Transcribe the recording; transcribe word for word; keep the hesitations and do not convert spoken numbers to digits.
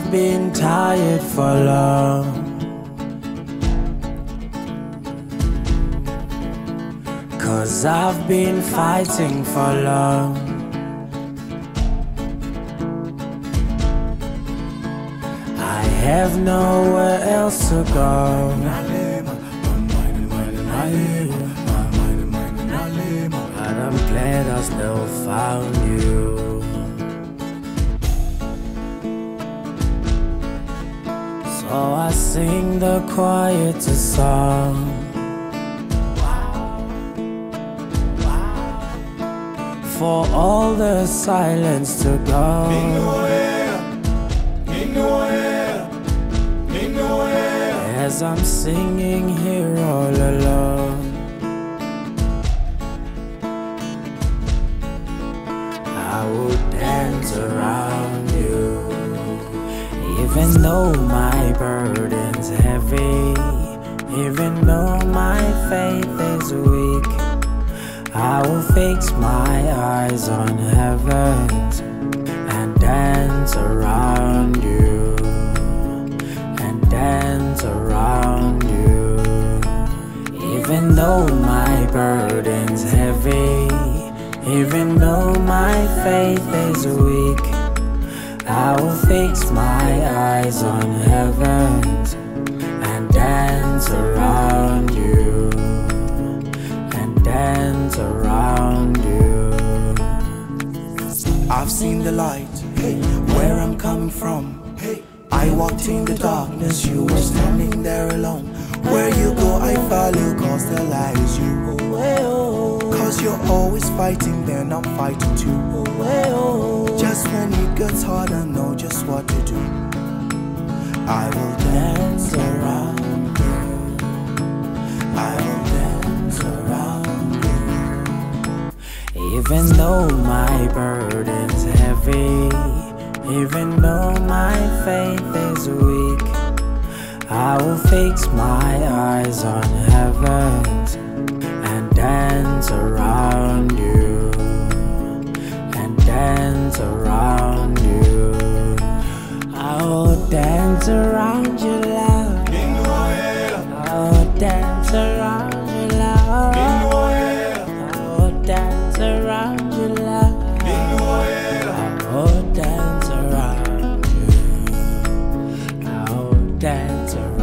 I've been tired for long. Cause I've been fighting for long. I have nowhere else to go. But I'm glad I still found you. So I sing the quietest song. For all the silence to go. As I'm singing here all alone, I will dance around you. Even though my burden's heavy, even though my faith is weak, I will fix my eyes on heaven and dance around you, and dance around you. Even though my burden's heavy, even though my faith is weak, I will fix my eyes on heaven and dance around you, and dance around you. I've seen the light, hey, where I'm coming from. Hey, I walked in the darkness, you were standing there alone. Where you go, I follow, cause the light is you. Cause you're always fighting, then I'm fighting too. Just when it gets hard, I know just what to do. I will dance around you. I will dance around you. Even though my burden's heavy, even though my faith is weak, I will fix my eyes on heaven and dance around you, and dance around you. I will dance around you, love. I will dance around you, love. I will dance around you, love. I will dance around you. I will dance around you.